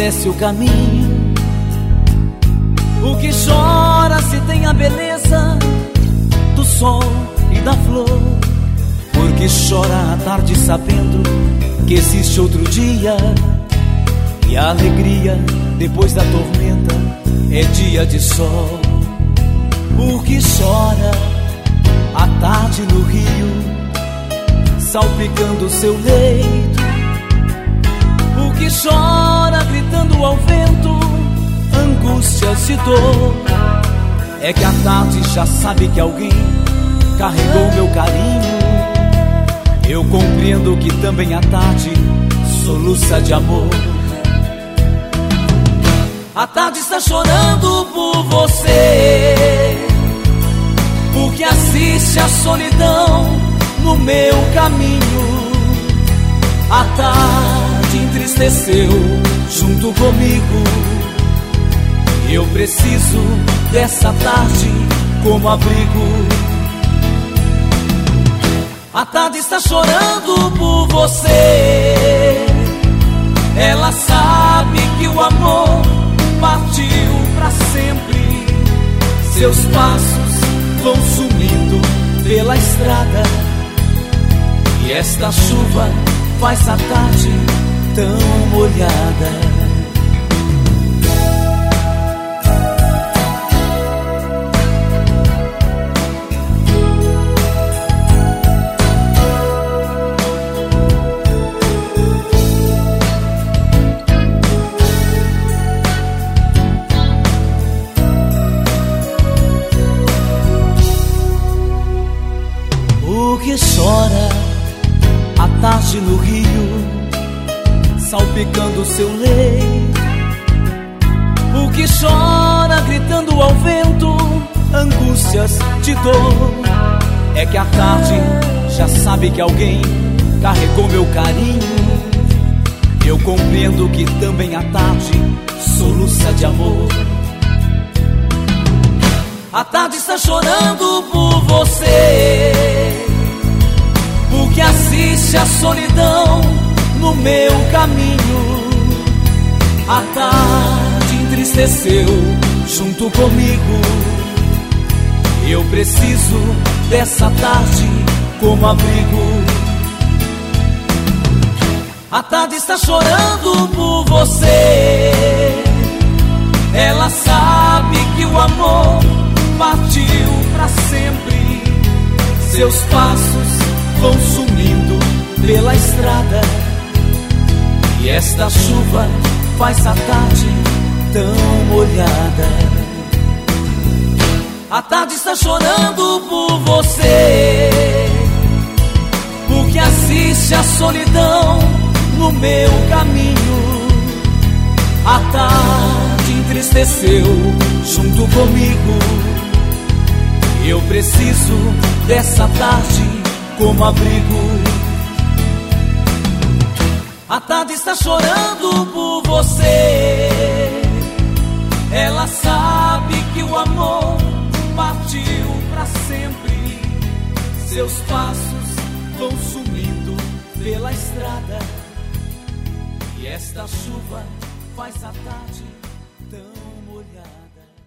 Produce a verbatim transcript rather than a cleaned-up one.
conhece o caminho. O que chora se tem a beleza do sol e da flor. Porque chora à tarde sabendo que existe outro dia. E a alegria depois da tormenta é dia de sol. O que chora à tarde no rio, salpicando seu leito. O que chora gritando ao vento, angústias de dor. É que à tarde já sabe que alguém carregou meu carinho. Eu compreendo que também à tarde soluça de amor. A tarde está chorando por você, porque assiste a solidão no meu caminho. A tarde entristeceu junto comigo. Eu preciso dessa tarde como abrigo. A tarde está chorando por você. Ela sabe que o amor partiu pra sempre. Seus passos vão sumindo pela estrada. E esta chuva faz a tarde tão molhada. O que chora à tarde no rio, salpicando seu leito. O que chora gritando ao vento, angústias de dor. É que à tarde já sabe que alguém carregou meu carinho. Eu compreendo que também à tarde soluça de amor. A tarde está chorando por você, porque assiste a solidão no meu caminho. A tarde entristeceu junto comigo. Eu preciso dessa tarde como abrigo. A tarde está chorando por você. Ela sabe que o amor partiu pra sempre. Seus passos vão sumindo pela estrada. E esta chuva faz a tarde tão molhada. A tarde está chorando por você, porque assiste a solidão no meu caminho. A tarde entristeceu junto comigo. Eu preciso dessa tarde como abrigo. A tarde está chorando por você. Ela sabe que o amor partiu pra sempre. Seus passos vão sumindo pela estrada. E esta chuva faz a tarde tão molhada.